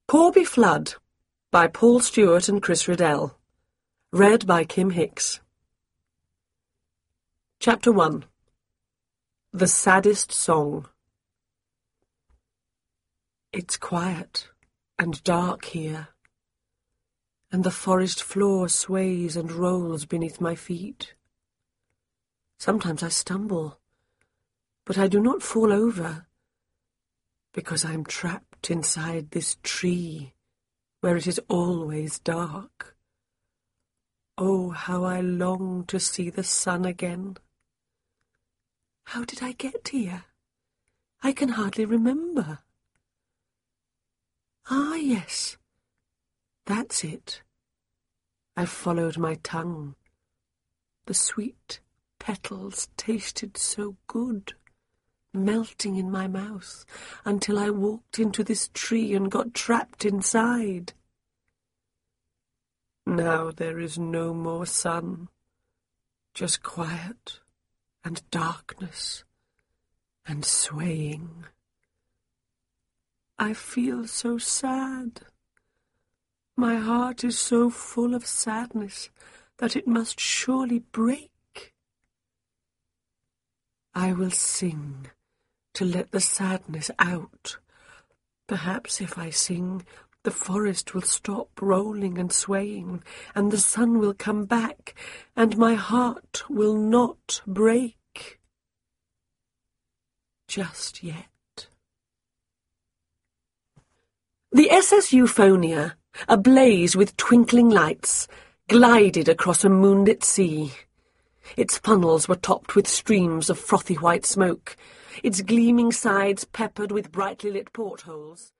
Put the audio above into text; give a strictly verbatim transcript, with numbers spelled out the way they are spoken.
Corby Flood by Paul Stewart and Chris Riddell. Read by Kim Hicks. Chapter one. The Saddest Song. It's quiet and dark here, and the forest floor sways and rolls beneath my feet. Sometimes I stumble, but I do not fall over, because I am trapped inside this tree, where it is always dark. Oh, how I long to see the sun again. How did I get here? I can hardly remember. Ah, yes, that's it. I followed my tongue. The sweet petals tasted so good, melting in my mouth, until I walked into this tree and got trapped inside. Now there is no more sun, just quiet and darkness and swaying. I feel so sad. My heart is so full of sadness that it must surely break. I will sing to let the sadness out. Perhaps if I sing, the forest will stop rolling and swaying, and the sun will come back, and my heart will not break. Just yet. The S S Euphonia, ablaze with twinkling lights, glided across a moonlit sea. Its funnels were topped with streams of frothy white smoke, its gleaming sides peppered with brightly lit portholes.